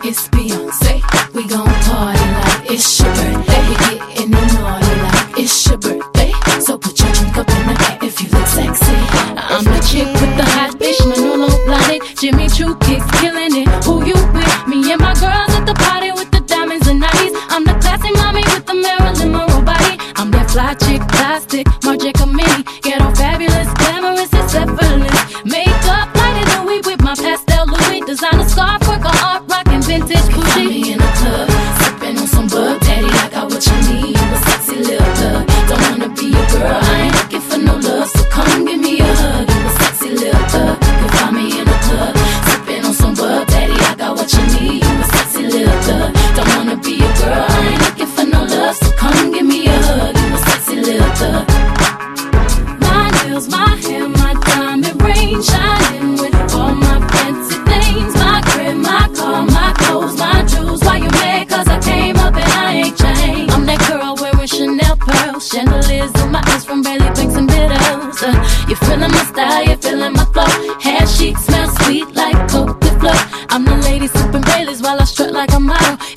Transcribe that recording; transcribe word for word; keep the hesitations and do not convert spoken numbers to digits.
it's Beyonce. We gon' party like it's your birthday. We getting it naughty like it's your birthday. So put your drink up in the back if you look sexy. I'm the chick with the hot dish, Manolo Blahnik, Jimmy Choo kicks, killing it. Who you with? Me and my girls at the party with the diamonds and nineties. I'm the classy mommy with the Marilyn Monroe body. I'm that fly chick, plastic, Marc Camini. Get all fabulous, glamorous, it's effortless. Makeup lighter than we with my pastel Louis. Designer scarf, work on art, rockin' vintage Gucci. Me in the club, sippin' on some bug daddy. I got what you need, you a sexy little thug. Don't wanna be a girl, I ain't looking for no love. So come give me a hug, you a sexy little thug. You can find me in the club, sippin' on some bug daddy. I got what you need, you a sexy little thug. Don't wanna be a girl, I ain't looking for no love. So come give me a hug, you a sexy little thug. My nails, my hair, my diamond ring, shining with all my fancy things. My crib, my car, my clothes, my jewels. Why you mad? Cause I came up and I ain't changed. I'm that girl wearing Chanel pearls, chandeliers on my eyes from Bailey Banks and Biddles. Uh, you feeling my style, you feeling my flow. Hair chic, smell sweet like Cote de Fleur. I'm the lady sipping Baileys while I strut like a model.